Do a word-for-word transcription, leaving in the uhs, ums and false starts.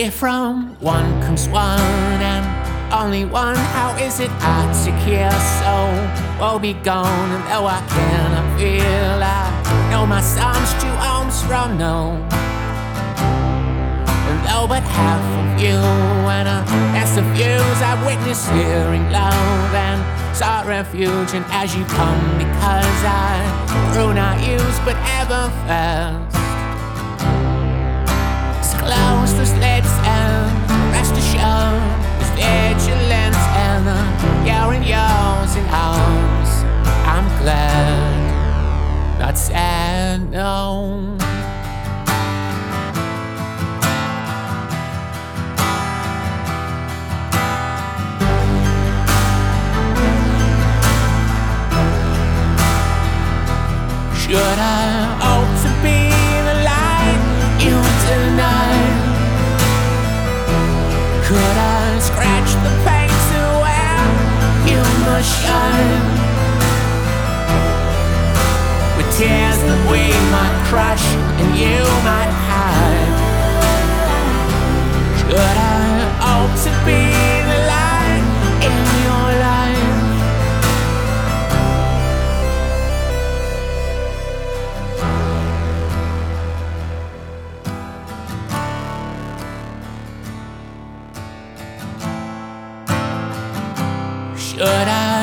If from one comes one and only one, how is it hard to care? So will be gone, and though I cannot feel, I know my son's two arms from no. And though but half of you, and a best of views, I witnessed hearing love and sought refuge. And as you come, because I grew not used but ever fast, close the slits and rest assured is vigilance, and the you're in yours in arms. I'm glad, not sad, no. Should I hope to be the light you deny? Could I scratch the pain to where you must shine? With tears that we might crush and you might hide. Should I hope to be the light in your life? Should I